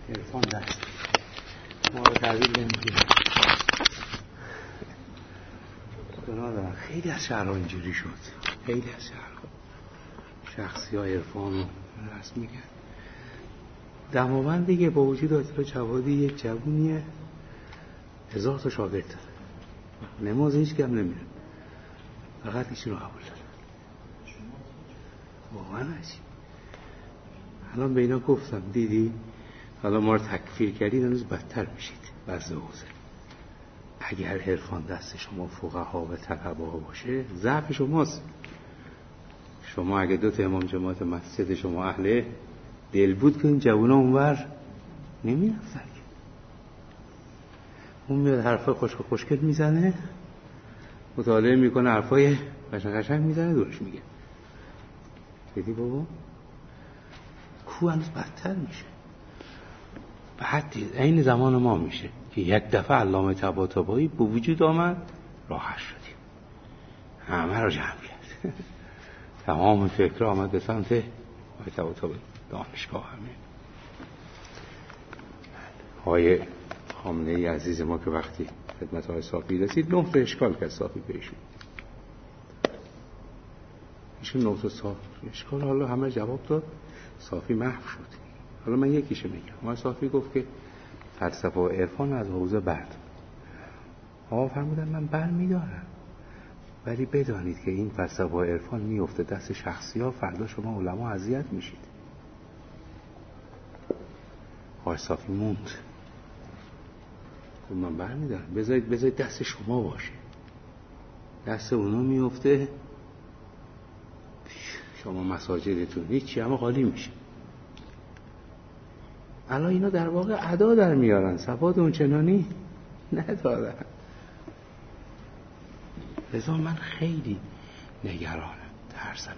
عرفان دست ما رو تحویل نمیگیره. گناه دارم. خیلی از شهرها اینجوری شد. خیلی از شهرها شخصی ها عرفان رو رسم میگن. دماوند دیگه با وجود آتیلا جوادی یک جوونیه 1000 تا شاگرد داره، نماز هیچ کم نمیره، فقط ایشون رو قبول داره. واقعا عجیب. الان به اینا گفتم دیدی حالا ما رو تکفیر کردید، هنوز بدتر میشید. وضع حوزه اگر عرفان دست شما فقها و طلبه ها باشه ضعف شماست. شما اگه 2 تا امام جماعت مسجد شما اهل دل بود که این جوونا اونور نمیرفتن. اون میاد حرفای خوشگل میزنه، مطالعه میکنه، حرفای قشنگ میزنه، دورش میگه. دیدی بابا کو هنوز بدتر میشه. بعد این زمان ما میشه که یک دفعه علامه طباطبایی به وجود آمد، راحت شدیم، همه رو جمع کرد. تمام فکر آمد به سمت آقای طباطبایی، دانشگاه همه. آقای خامنه‌ای عزیز ما که وقتی خدمت آقای صافی رسید 9 تا اشکال کرد صافی بهشون. ایشون 9 تا اشکال حالا همه جواب داد، صافی محو شد. حالا من یکیشو میگم. آقای صافی گفت که فلسفه و عرفان از حوزه بعد. آقا فرمودن من برمیدارم، ولی بدانید که این فلسفه و عرفان میفته دست شخصی ها، فردا شما علما اذیت میشید. آقای صافی موند، من برمیدارم، بذارید دست شما باشه، دست اونا میفته، شما مساجدتون هیچی همه خالی میشه. الان اینا در واقع ادا در میارن، صفات اون چنانی ندارن. لذا من خیلی نگرانم، ترسم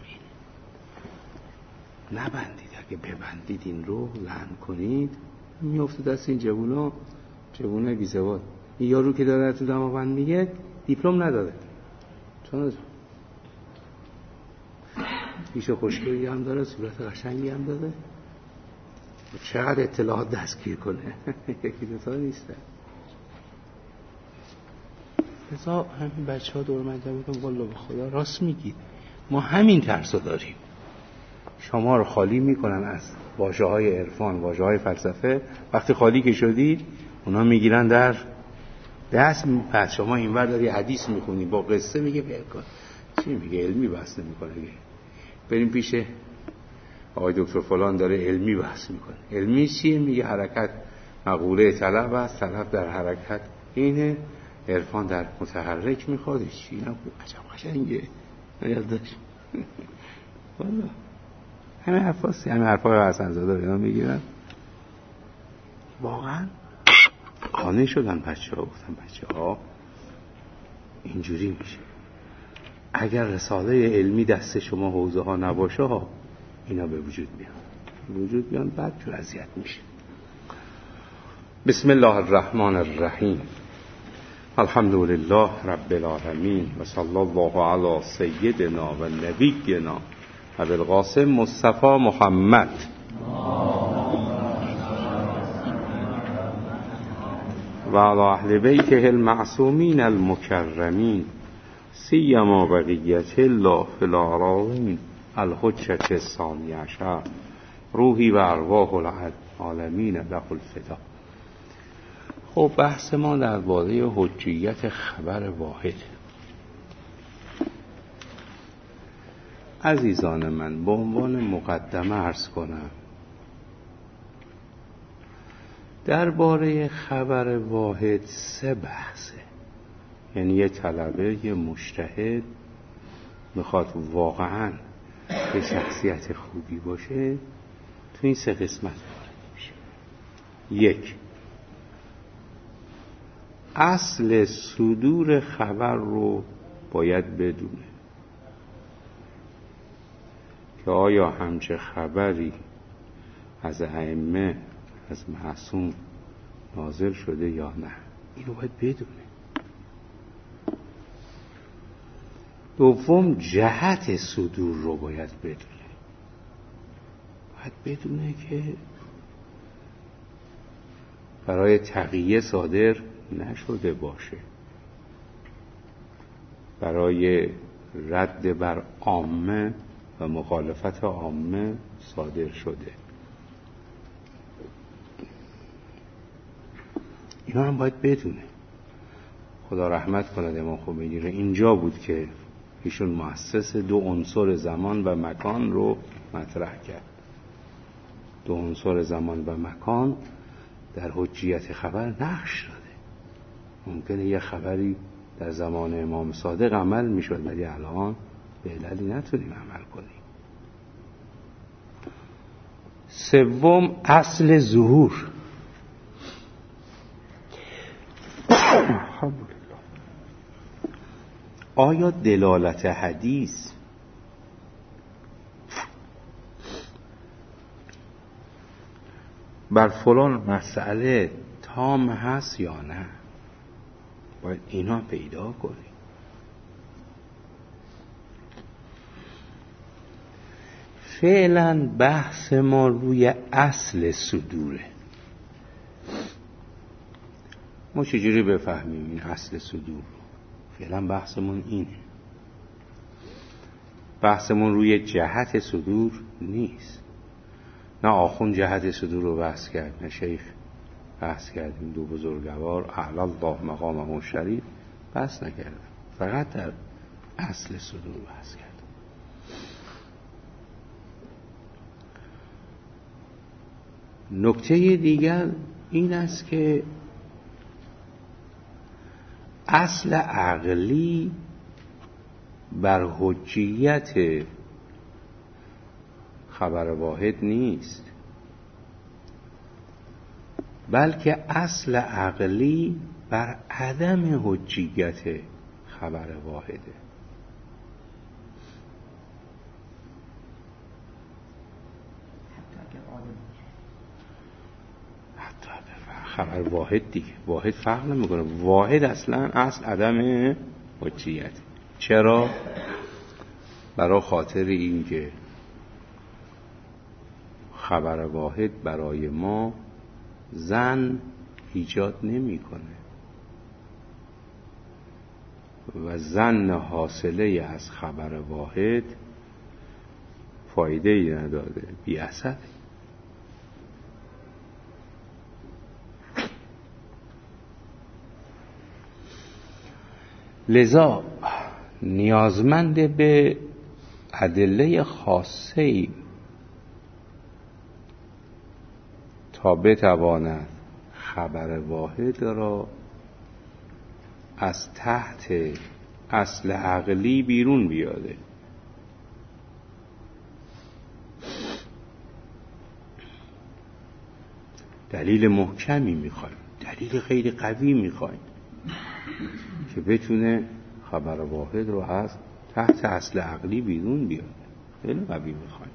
اینه نبندید. اگه ببندید این رو لعن کنید میفته دست این جوونه بی سواد. این یارو که داره تو دماوند میگه دیپلم نداره، چون پیش خوشگلی هم داره، صورت قشنگی هم داره، چقدر اطلاعات دستگیر کنه. یکی دوتا نیسته. لذا همین بچه ها دور مجمع میکنم والله به خدا راست میگید، ما همین ترس رو داریم. شما رو خالی میکنن از واژه های عرفان، واژه های فلسفه. وقتی خالی که شدید اونا میگیرن در دست. پس شما اینور داری حدیث میخونی با قصه، میگه بلکن چی میگه، علمی بحث نمیکنه. بریم پیش آقای دکتر فلان داره علمی بحث میکنه. علمی چیه؟ میگه حرکت مقوله طلب است، طلب در حرکت اینه، عرفان در متحرک میخواد. چی نه عجب قشنگه یاد داشت. والله همه حرفاست، همه حرفای حسن زاده اینا میگیرن. واقعا قانع شدن بچه‌ها. گفتن بچه‌ها اینجوری میشه، اگر رساله علمی دست شما حوزه ها نباشه ها اینا به وجود بیان بعد جور اذیت میشه. بسم الله الرحمن الرحیم. الحمد لله رب العالمین و صلی الله علی سیدنا و نبینا ابی القاسم مصطفی محمد و علی اهل بیته المعصومین المکرمین سیما بقیت الله فی الارضین الحجة الثانی عشر روحی و ارواح العالمین له الفدا. خب بحث ما درباره حجیت خبر واحد. عزیزان من به عنوان مقدمه عرض کنم درباره خبر واحد 3 بحثه. یعنی یه طلبه، یه مجتهد میخواد واقعا به شخصیت خوبی باشه تو این 3 قسمت وارد میشه. 1. اصل صدور خبر رو باید بدونه که آیا همچه خبری از ائمه از معصوم نازل شده یا نه. اینو باید بدونه. 2. جهت صدور رو باید بدونه. باید بدونه که برای تقیه صادر نشده باشه، برای رد بر عامه و مخالفت عامه صادر شده. اینا هم باید بدونه. خدا رحمت کند امام خمینی رو. اینجا بود که ایشون مؤسس دو عنصر زمان و مکان رو مطرح کرد. دو عنصر زمان و مکان در حجیت خبر نقش داده. ممکنه یه خبری در زمان امام صادق عمل میشد، ولی الان به عللی نتونیم عمل کنیم. سوم، اصل ظهور. آیا دلالت حدیث بر فلان مسئله تام هست یا نه؟ باید اینا پیدا کنیم. فعلا بحث ما روی اصل صدوره. ما چجوری بفهمیم این اصل صدور؟ فعلا بحثمون اینه. بحثمون روی جهت صدور نیست. نه آخوند جهت صدور رو بحث کرد، نه شیخ بحث کردیم. دو بزرگوار اعلی الله مقامه شریف بحث نکردن، فقط در اصل صدور بحث کردن. نکته دیگر این است که اصل عقلی بر حجیت خبر واحد نیست، بلکه اصل عقلی بر عدم حجیت خبر واحده. حتی خبر واحد دیگه، واحد فرق نمیکنه. واحد اصلا اصل عدم حجیت. چرا؟ برای خاطر اینکه خبر واحد برای ما ظن ایجاد نمیکنه و ظن حاصله از خبر واحد فایده ای نداره، بی اثر. لذا نیازمند به ادله خاصه‌ای تا بتواند خبر واحد را از تحت اصل عقلی بیرون بیاره. دلیل محکمی میخوایم، دلیل خیلی قوی میخوایم که بتونه خبر واحد رو از تحت اصل عقلی بیرون بیاره. خیلی قوی میخوایم.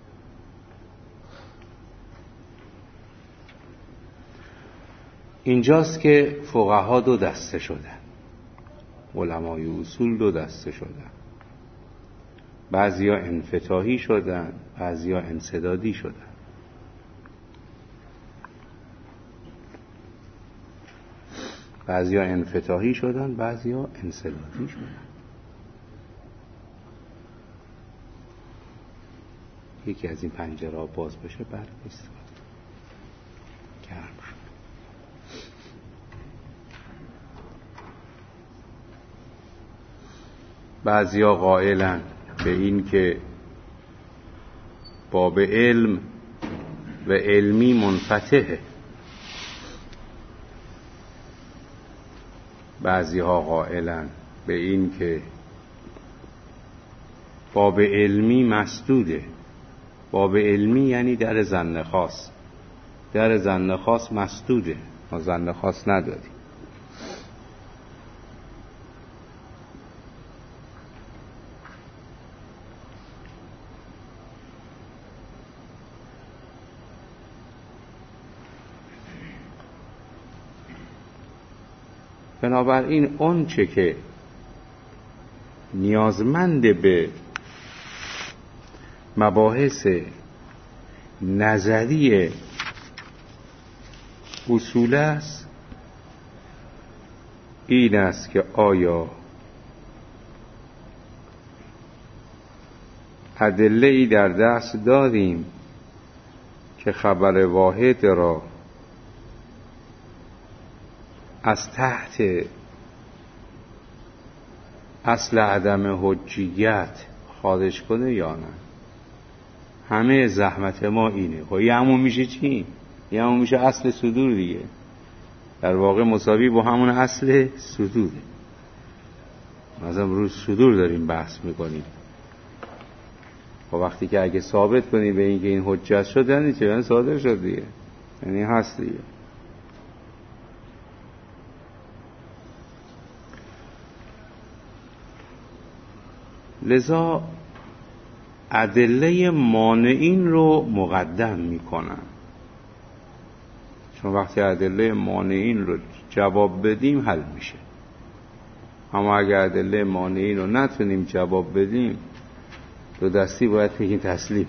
اینجاست که فقها دو دسته شدن، علمای اصول دو دسته شدن. بعضیا انفتاحی شدن، بعضیا انسدادی شدن. بعضیا انفتاحی شدن، بعضیا انسدادی شدن. یکی از این پنجره باز بشه بعد نیست گرم شد. بعضیا قائلن به این که باب علم و علمی منفتحه، بعضیها قائلن به این که باب علمی مسدوده. باب علمی یعنی در ظن خاص. در ظن خاص مسدوده، ما ظن خاص نداریم. بنابراین اون چه که نیازمند به مباحث نظری اصول است این است که آیا ادله‌ای در دست داریم که خبر واحد را از تحت اصل عدم حجیت خارج کنه یا نه؟ همه زحمت ما اینه. خب یه همون میشه چی؟ یه همون میشه اصل صدور دیگه. در واقع مساوی با همون اصل صدوره. مثلا روی صدور داریم بحث میکنیم. خب وقتی که اگه ثابت کنی به اینکه این حجت شد یعنی چه؟ یعنی صادر شد دیگه، یعنی هست دیگه. لذا ادله مانعین رو مقدم میکنن، چون وقتی ادله مانعین رو جواب بدیم حل میشه. اما اگر ادله مانعین رو نتونیم جواب بدیم دو دستی باید بگیم تسلیم.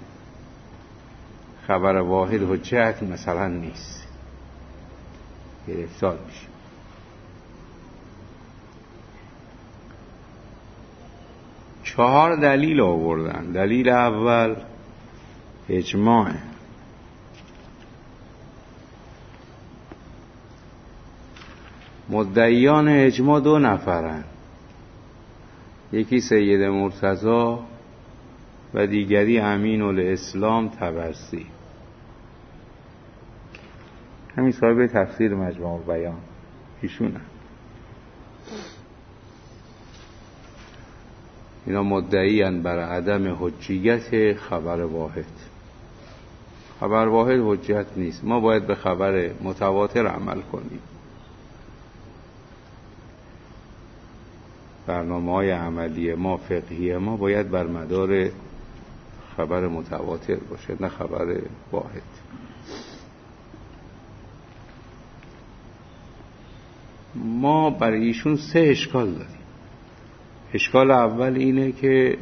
خبر واحد حجت مثلا نیست، گرفتار میشه. چهار دلیل آوردن. دلیل اول اجماع. مدعیان اجماع دو نفرن، یکی سید مرتضی و دیگری امین الاسلام طبرسی. همین صاحب تفسیر مجموع البیان ایشونه. اینا مدعیان بر عدم حجیت خبر واحد. خبر واحد حجت نیست، ما باید به خبر متواتر عمل کنیم. برنامه‌های عملی ما، فقهی ما باید بر مدار خبر متواتر باشه، نه خبر واحد. ما برای ایشون سه اشکال داریم. اشکال اول اینه که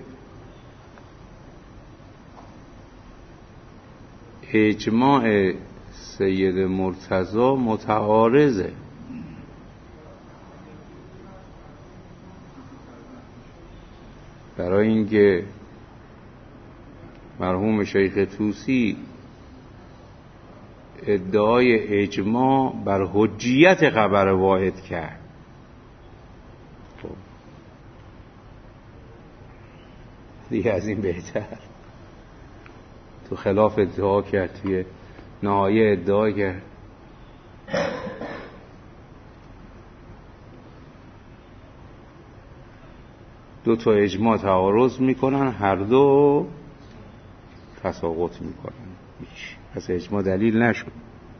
اجماع سید مرتضی متعارضه. برای اینکه مرحوم شیخ طوسی ادعای اجماع بر حجیت خبر واحد کرد، دیگه از این بهتر تو خلاف ادعا کرد، توی نهایه ادعا کرد. دو تا اجماع تعارض میکنن، هر دو تساقط میکنن، پس اجماع دلیل نشد.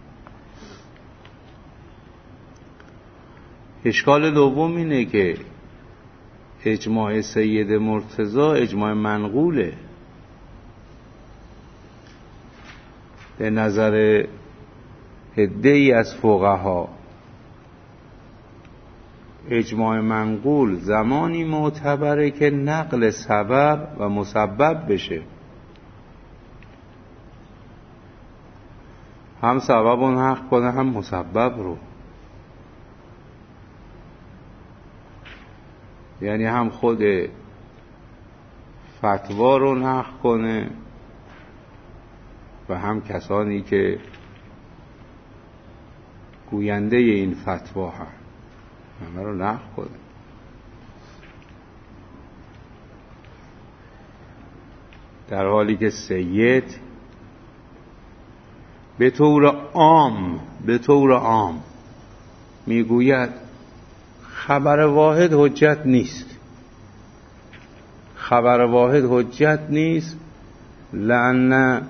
اشکال دوم اینه که اجماع سید مرتضی اجماع منقوله. به نظر عده‌ای از فقها اجماع منقول زمانی معتبره که نقل سبب و مسبب بشه، هم سبب رو نقل کنه هم مسبب رو، یعنی هم خود فتوا رو نقل کنه و هم کسانی که گوینده این فتوا هم همه رو نقل کنه. در حالی که سید به طور عام میگوید خبر واحد حجت نیست. خبر واحد حجت نیست لأن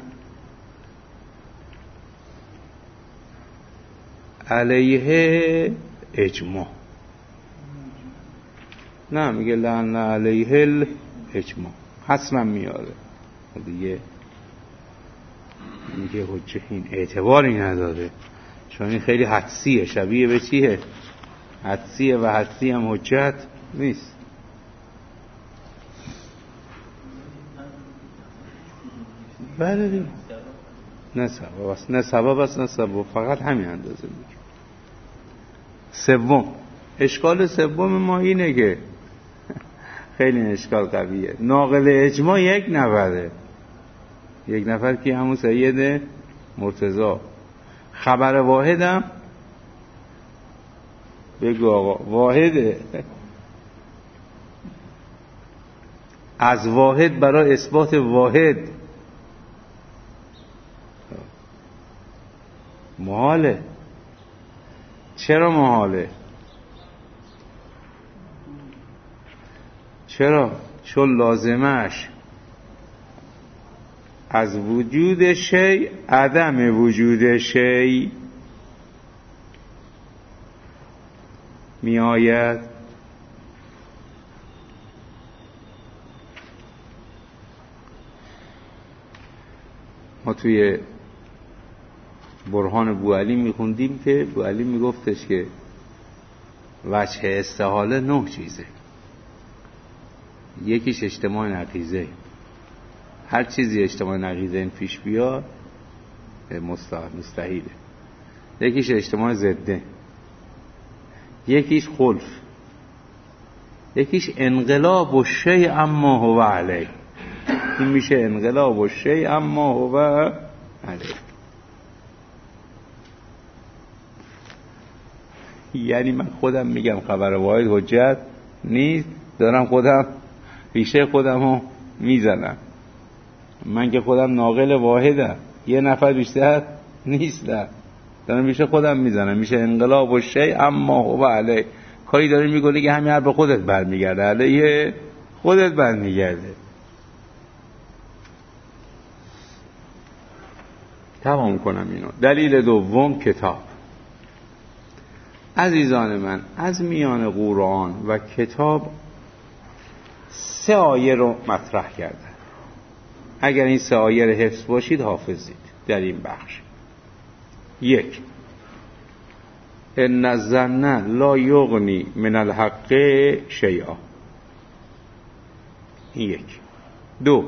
علیه اجماع. نه، میگه لأن علیه الاجماع، حسنا میاره دیگه، میگه حجت این اعتباری نداره، چون این خیلی حدسیه. شبیه به چیه؟ حدسیه و حدسی هم حجت نیست. بله دیگه، نه سبب است، نه سبب است، نه سبب، فقط همین اندازه میگه. سوم، اشکال سوم ما اینه که خیلی اشکال قویه. ناقل اجماع یک نفره، یک نفر که همون سید مرتضی. خبر واحدم بگو آقا واحده، از واحد برای اثبات واحد محاله. چرا محاله؟ چرا؟ چون لازمش از وجود شی عدم وجود شی می آید. ما توی برهان بوعلی میخوندیم که بوعلی میگفتش که وجه استحاله 9 چیزه. یکیش اجتماع نقیضه، هر چیزی اجتماع نقیضه این پیش بیاد مستحیله. یکیش اجتماع ضده، یکیش خلف، یکیش انقلاب الشیء اما هو علیه. این میشه انقلاب الشیء اما هو علیه. یعنی من خودم میگم خبر واحد حجت نیست، دارم خودم ریشه خودمو میزنم. من که خودم ناقل واحدم، یه نفر بیشتر نیستم، دارم ریشه خودم میزنم. میشه انقلاب الشیء اما هو علیه. کاری داری میگه که همین حرف به خودت برمیگرده، علیه خودت برمیگرده. تمام کنم اینو. دلیل دوم، کتاب. عزیزان من، از میان قرآن و کتاب 3 آیه رو مطرح کردن. اگر این 3 آیه رو حفظ باشید حافظید در این بخش. 1 ان الظن لا یغنی من الحق شیئا. این 1. 2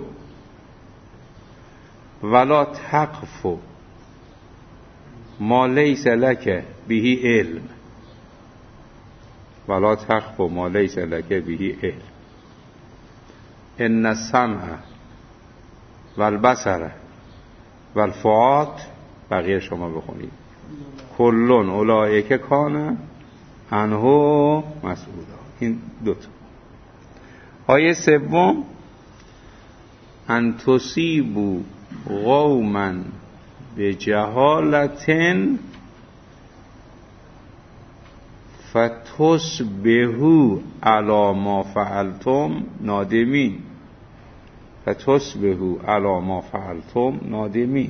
ولا تقف ما لیس لک به علم. ولا تقف ما لیس لک به علم. ان السمع والبصر والفؤاد. بقیه شما بخونید. کلون اولئک کان عنه مسئولا. این 2 تا. آیه 3 ان تصیبوا قوما بجهالة فتصبحوا علی ما فعلتم نادمین. فتصبحوا علی ما فعلتم نادمین.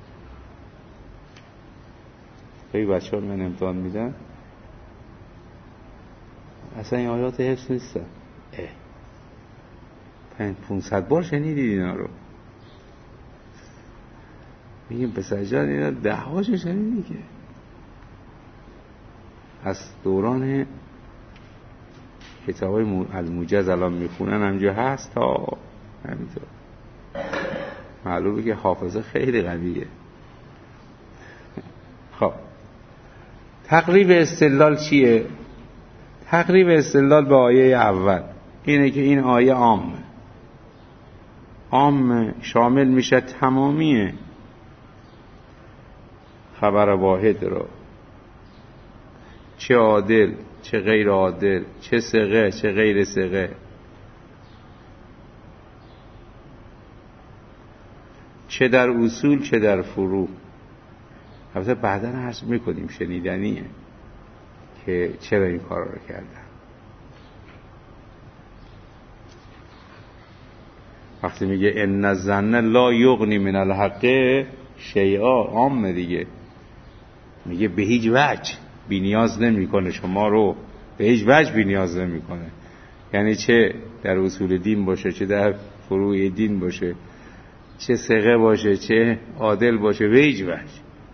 خیلی بچه ها من امتحان میدن اصلا این آیات حفظ نیستن. 500 بار شنیدید اینا رو. میگیم پسر جان اینا 10 هاشو شنیدی که از دوران کتابای الموجز الان میخونن همجا هست تا همینطور. معلومه که حافظه خیلی قویه. خب تقریب استدلال چیه؟ تقریب استدلال به آیه اول اینه که این آیه عام شامل میشه تمامی خبر واحد رو، چه عادل چه غیر عادل، چه ثقه چه غیر ثقه، چه در اصول چه در فروع. البته بعدا عرض میکنیم شنیدنیه که چرا این کار رو کردن. وقتی میگه ان الظن لا یغنی من الحق شیئا، عامه دیگه، میگه به هیچ وجه بی نیاز نمیکنه شما رو، به هیچ وجه بی نیاز نمیکنه. یعنی چه در اصول دین باشه چه در فروع دین باشه، چه ثقه باشه چه عادل باشه، به هیچ وجه.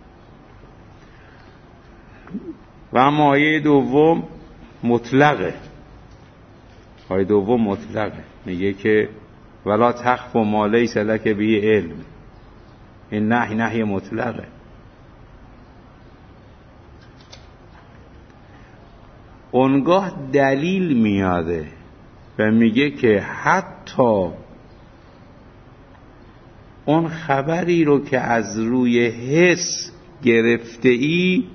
و اما آیه دوم مطلقه. آیه دوم مطلقه، میگه که ولا تخف ما لیس لک به علم. این نهی مطلقه. اونگاه دلیل میاده و میگه که حتی اون خبری رو که از روی حس گرفته ای،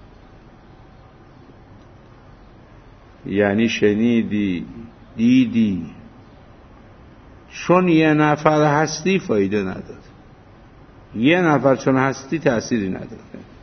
یعنی شنیدی، دیدی، چون یه نفر هستی فایده نداره. یه نفر چون هستی تأثیری نداره.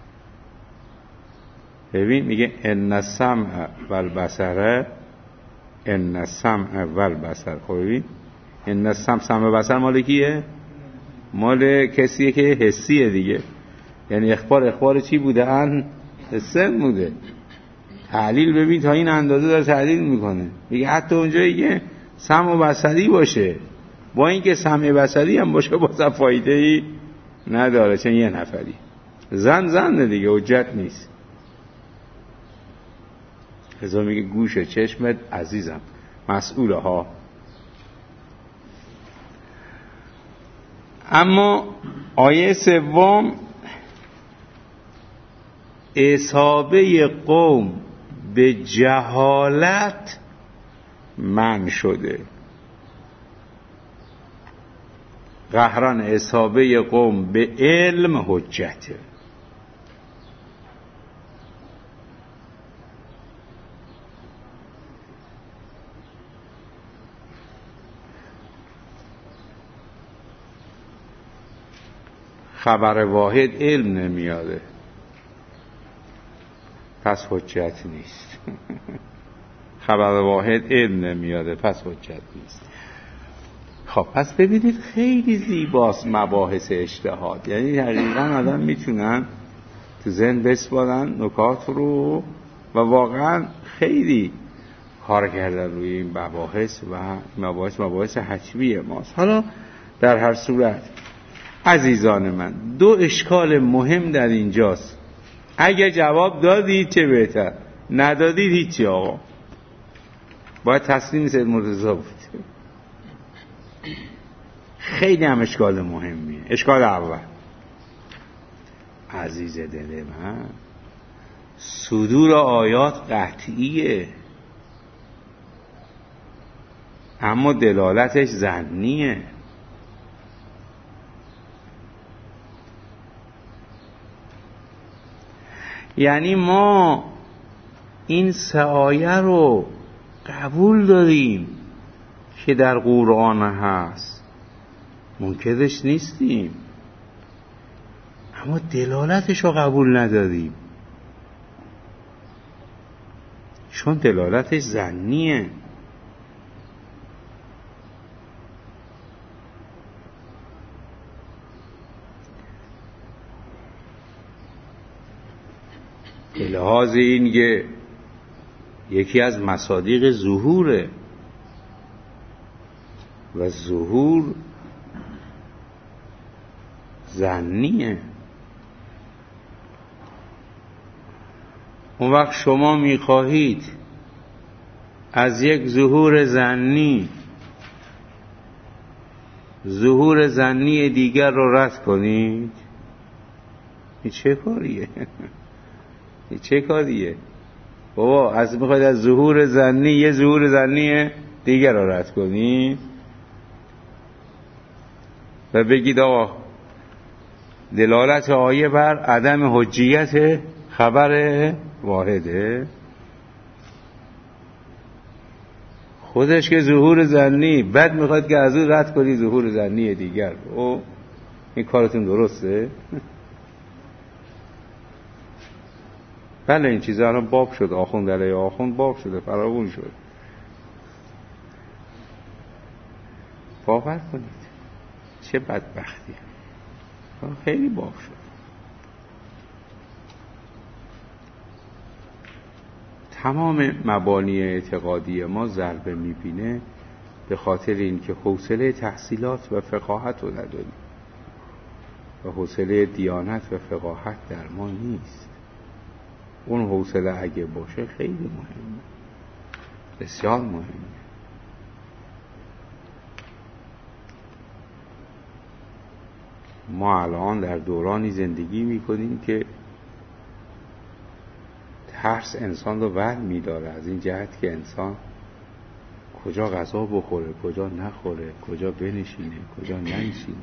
ببین میگه ان السمع والبصر، ان السمع والبصر. خب ببین ان السمع، سمع و بصر مال کیه؟ مال کسیه که حسیه دیگه. یعنی اخبار چی بوده؟ ان حسن بوده. تحلیل ببین تا این اندازه داره تحلیل میکنه. میگه حتی اونجایی که سمع و بصری باشه، با اینکه سمع بصری هم باشه بازم فایده ای نداره، چون یه نفری. زن دیگه، حجت نیست. ازا میگه گوش چشمت عزیزم مسئوله ها. اما آیه سوم، اصابه قوم به جهالت من شده. قهران اصابه قوم به علم حجته. خبر واحد علم نمیاده، پس حجت نیست. خبر واحد علم نمیاده، پس حجت نیست. خب پس ببینید خیلی زیباست مباحث اجتهاد. یعنی حقیقا آدم میتونن تو ذهن بسپارن نکات رو و واقعا خیلی کار کردن روی این مباحث و مباحث حتمی ماست. حالا در هر صورت عزیزان من، دو اشکال مهم در اینجاست. اگه جواب دادید چه بهتر، ندادید هیچی آقا، باید تسلیم سید مرتضی بود. خیلی هم اشکال مهمیه. اشکال اول، عزیز دل من، صدور آیات قطعیه اما دلالتش ظنیه. یعنی ما این سه آیه رو قبول داریم که در قرآن هست، منکرش نیستیم، اما دلالتش رو قبول نداریم چون دلالتش ظنیه. به لحاظ این که یکی از مصادیق ظهوره و ظهور ظنیه. اون وقت شما میخواهید از یک ظهور ظنی دیگر رو رد کنید. این چه کاریه؟ این چه کاریه بابا؟ میخواید از ظهور ظنی یه ظهور ظنی دیگر رو رد کنید و بگید آقا دلالت آیه بر عدم حجیت خبر واحده. خودش که ظهور ظنی، بعد میخواد که از اون رد کنی ظهور ظنی دیگر. او این کارتون درسته؟ بله این چیزا الان باب شد، آخوند علیه آخوند باب شده، فراوون شد. باور کنید چه بدبختی، خیلی باب شد. تمام مبانی اعتقادی ما ضربه میبینه به خاطر اینکه حوصله تحصیلات و فقاهت رو نداریم و حوصله دیانت و فقاهت در ما نیست. اون حوصله اگه باشه خیلی مهمه، بسیار مهمه. ما الان در دورانی زندگی میکنیم که ترس انسان رو ور میداره، از این جهت که انسان کجا غذا بخوره، کجا نخوره، کجا بنشینه، کجا ننشینه.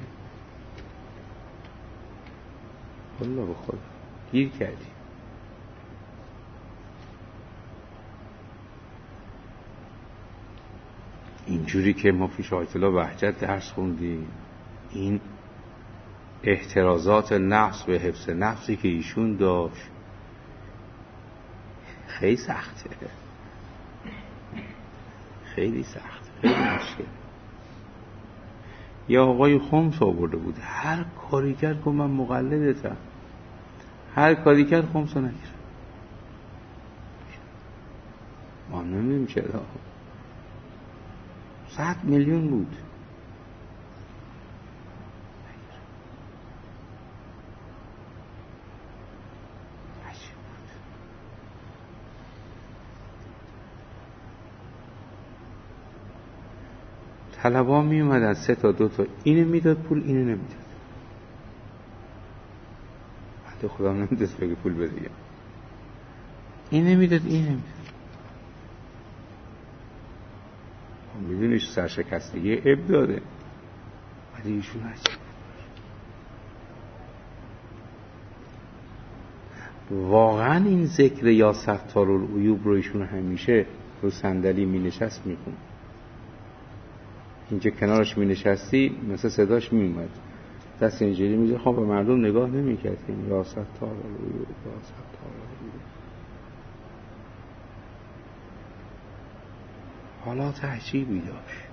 والله به خدا گیر کردیم. اینجوری که ما پیش آیت الله وحجت درس خوندیم، این احترازات نفس به حفظ نفسی که ایشون داشت خیلی سخته، خیلی سخت، خیلی مشکل. یا آقای خمس آورده بود، هر کاری کرد که من مقلدتم، هر کاری کرد خمس رو نگیرم. ما نمیدونیم چرا. 100 میلیون بود. طلبا می اومدن 3 تا 2 تا اینو میداد پول، اینو نمیداد. حتی خدا نمیداد بگه پول بده، اینو میداد، اینو نمیداد. میدونیش سرشکستگی اب داره، ولی ایشون عجیب. واقعا این ذکر یا ستار العیوب رو ایشون همیشه رو صندلی می نشست میخون. اینجا کنارش می نشستی مثل صداش می اومد، دست اینجوری میزه، خب به مردم نگاه نمی کرد که یا ستار العیوب، یا ستار العیوب. حالات عجیبی داشت.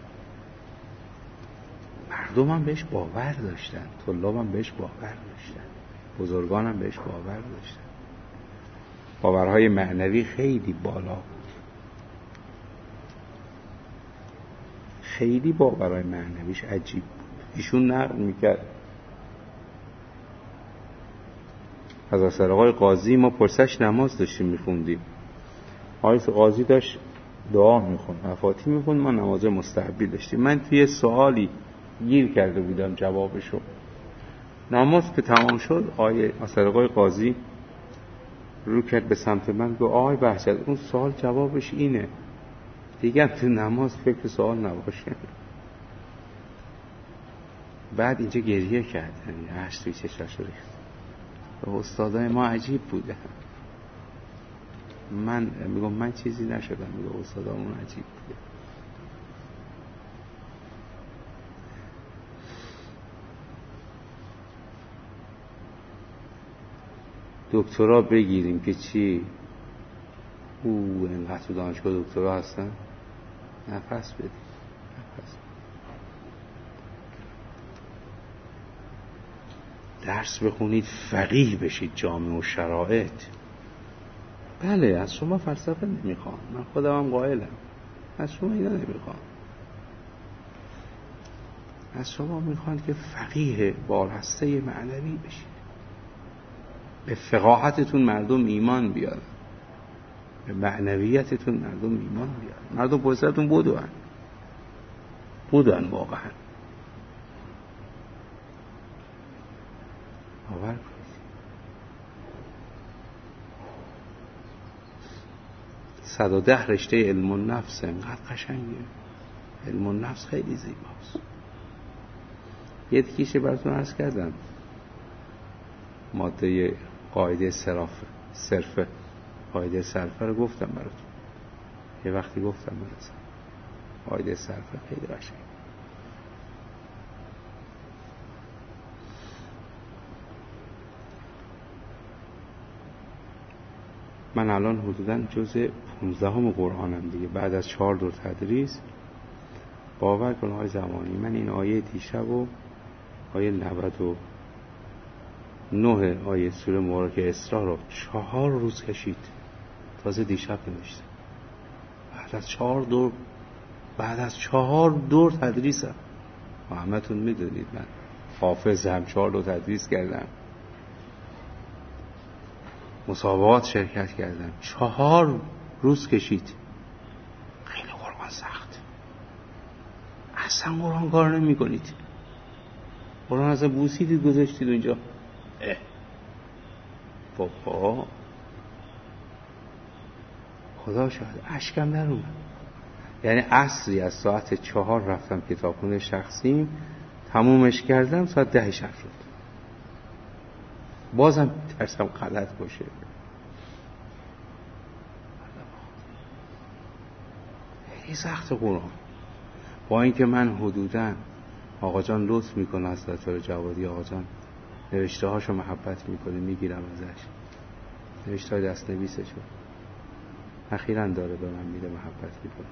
مردم هم بهش باور داشتن، طلاب هم بهش باور داشتن، بزرگان هم بهش باور داشتن. باورهای معنوی خیلی بالا بود، خیلی باورهای معنویش عجیب بود. ایشون نقل میکرد از اثر آقای قاضی، ما پرسش نماز داشتیم میخوندیم، آقای قاضی داشت دعا میخوند، مفاتیح میخوند، ما نماز مستحبی داشتیم. من توی سوالی گیر کرده بودم جوابشو. نماز که تمام شد، اثر آقای قاضی رو کرد به سمت من، گفت آقای بهجت اون سوال جوابش اینه، دیگه تو نماز فکر سوال نباشه. بعد اینجا گریه کرد، یعنی اشک توی چشاش ریخت. استادای ما عجیب بوده. من میگم من چیزی نشدم، میگم استادامون عجیب بوده. دکترا بگیریم که چی؟ اینقدر تو دانشگاه دکترا هستن، نفس بدیم، نفس. درس بخونید، فقیه بشید، جامع و شرایط. بله از شما فلسفه نمیخوام، من خودم هم قائلم، از شما اینا نمیخوام. از شما میخوان که فقیه بالهسته معنوی بشید، به فقاهتتون مردم ایمان بیارن، به معنویتتون مردم ایمان بیارن. مردم پوستتون بودن واقعا. باور کنید. 110 رشته علم النفس انقدر قشنگه. علم النفس خیلی زیباست. یه تیکیشه براتون عرض کردم، ماده قاعده صرفه، قاعده صرفه رو گفتم براتون، یه وقتی گفتم براتون قاعده صرفه خیلی قشنگ. من الان حدوداً جزء 15 قرآنم دیگه، بعد از 4 دور تدریس. باور کن آقای زمانی، من این آیه دیشب و آیه 99 آیه سوره مبارکه اسراء رو 4 روز کشید، تازه دیشب نوشتم. بعد از 4 دور تدریسم. همتون میدونید من حافظ هم 4 دور تدریس کردم، مسابقات شرکت کردم، 4 روز کشید. خیلی قرآن سخت، اصلا قرآن کار نمی کنید. قرآن اصلا بوسیدید گذاشتید اونجا. بابا خدا شاهد اشکم در اومد. یعنی عصری از ساعت 4 رفتم کتابخونه شخصیم، تمومش کردم ساعت 10 شب شد. بازم ترسم غلط باشه. خیلی سخت قرآن. با اینکه من حدوداً آقا جان لطف میکنه از دکتر جوادی، آقا جان نوشته هاشو محبت میکنه، میگیرم ازش، نوشته های دست نویسه شد اخیراً داره به من میده، محبت میکنه،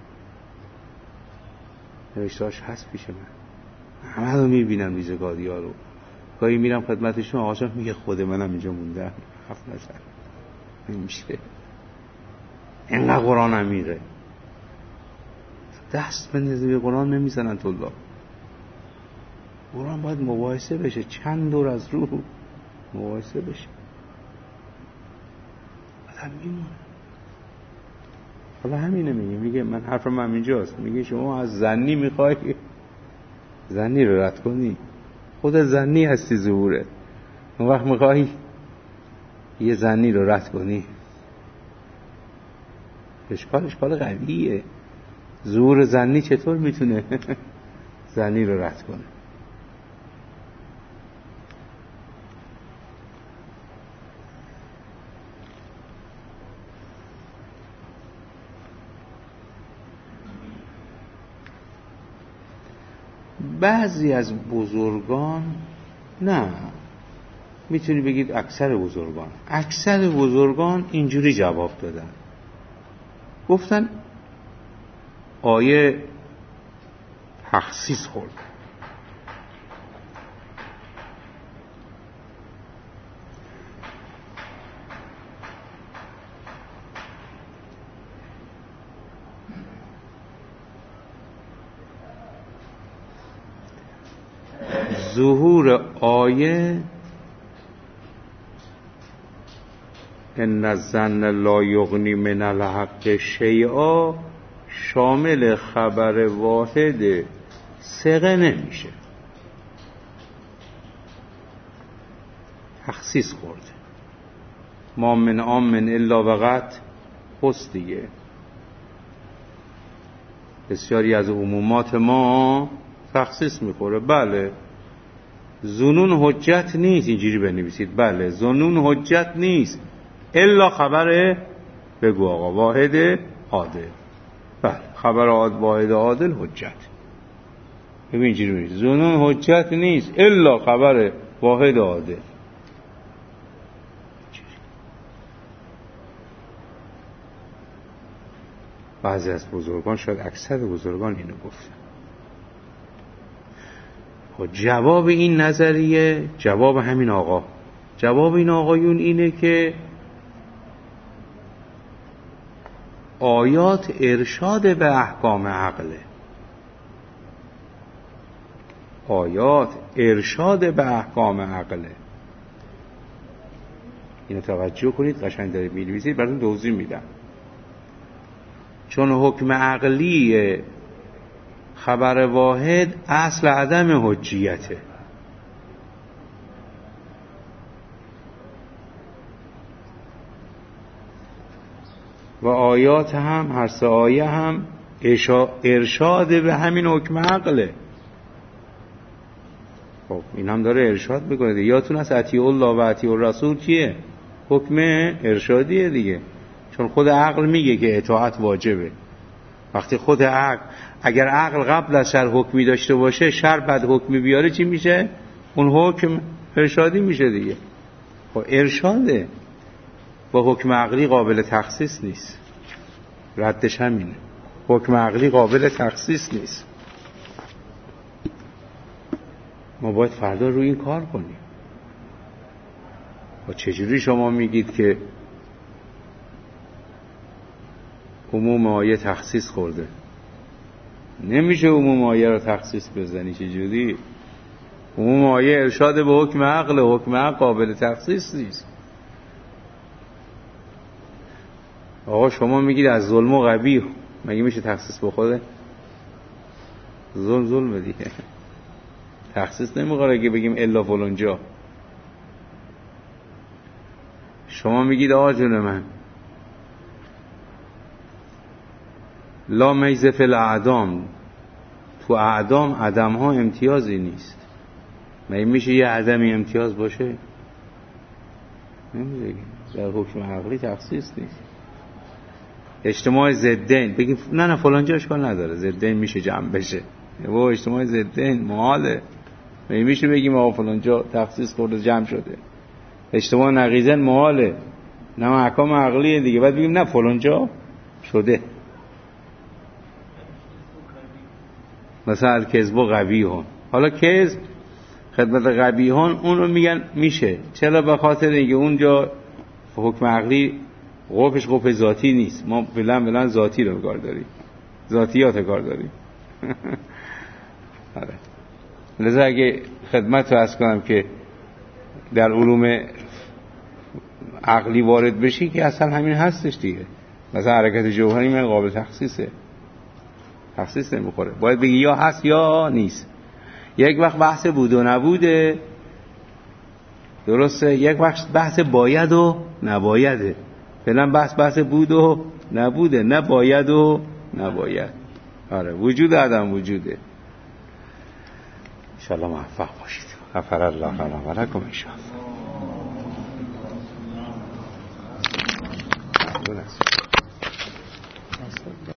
نوشته هاش هست پیش من، همه رو میبینم ریزگاری ها رو. گاهی میرم خدمتشون، آقا جان میگه خود منم اینجا موندم، حرف نزن، نمیشه. اینقدر قرآن عمیقه، دست بندازی به قرآن نمیزنن طلاب. قرآن باید مباحثه بشه، چند دور از روح مباحثه بشه، آدم میمونه. حالا همینه میگه من حرفم هم اینجاست، میگه شما از زنی میخوای زنی رو رد کنی، خود زنی هستی ظهوره، اون وقت میخوای یه زنی رو رد کنی. اشکال قویه. ظهور زنی چطور میتونه زنی رو رد کنه؟ بعضی از بزرگان، نه میتونی بگید اکثر بزرگان اینجوری جواب دادن، گفتن آیه تخصیص خورد. ظهور آیه ان الظن لا یغنی من الحق شیئا شامل خبر واحد ثقه نمیشه، تخصیص خورده. ما من آمن الا وقت پست دیگه. بسیاری از عمومات ما تخصیص میخوره. بله ظنون حجت نیست، اینجوری بنویسید. بله ظنون حجت نیست الا خبر بگو آقا واحد عادل. بله خبر واحد عادل حجت. ببین اینجوری بنویسید ظنون حجت نیست الا خبر واحد عادل. بعضی از بزرگان، شاید اکثر بزرگان اینو گفتن. جواب این نظریه، جواب همین آقا، جواب این آقایون اینه که آیات ارشاد به احکام عقله. آیات ارشاد به احکام عقله. اینو توجه کنید، قشنگ داره می‌نویسید، براتون توضیح میدم. چون حکم عقلی خبر واحد اصل عدم حجیته. و آیات هم، هر سه آیه هم ارشاد به همین حکم عقله. خب این هم داره ارشاد میکنه. یادتون هست اطیع الله و اطیع الرسول چیه؟ حکم ارشادیه دیگه. چون خود عقل میگه که اطاعت واجبه. وقتی خود عقل، اگر عقل قبل از شر حکمی داشته باشه، شر بعد حکمی بیاره چی میشه؟ اون حکم ارشادی میشه دیگه. خب ارشاده، با حکم عقلی قابل تخصیص نیست. ردش همینه، حکم عقلی قابل تخصیص نیست. ما باید فردا روی این کار کنیم. و چجوری شما میگید که عموم آیه تخصیص خورده؟ نمیشه عموم آیه رو تخصیص بزنی. چجوری؟ عموم آیه ارشاد به حکم عقل، حکم عقل قابل تخصیص نیست. آقا شما میگید از ظلم و قبیح، مگه میشه تخصیص بخوره؟ ظلم دیگه. تخصیص نمیخوره که بگیم الا فلانجا. شما میگید آقا جون من لا میزه فی الاعدام، تو اعدام عدم ها امتیازی نیست. مگه میشه یه عدمی امتیاز باشه؟ نمیشه. در حکم عقلی تخصیص نیست. اجتماع ضدین بگیم نه فلانجا اشکال نداره، ضدین میشه جمع بشه. و اجتماع ضدین محاله. مگه میشه بگیم آقا فلانجا تخصیص خورده جمع شده؟ اجتماع نقیضین محاله، نه احکام عقلیه دیگه. بعد بگیم نه فلانجا شده. مثلا کذب قبیحون، حالا کذب خدمت قبیحون اون رو میگن میشه. چرا؟ به خاطر اینکه اونجا حکم عقلی قوفش قوف ذاتی نیست. ما بلند ذاتی رو کار داریم، ذاتیات کار داریم. آره. لذا اگه خدمت رو عرض کنم که در علوم عقلی وارد بشی که اصلا همین هستش دیگه. مثلا حرکت جوهری من قابل تخصیصه، تخصیص نمیخوره. باید بگی یا هست یا نیست. یک وقت بحث بود و نبوده، درسته؟ یک وقت بحث باید و نبایده. فعلا بحث بود و نبوده، نه باید و نباید. آره وجود عدم وجوده. انشاءالله موفق باشید. غفر الله لنا و لکم انشاءالله.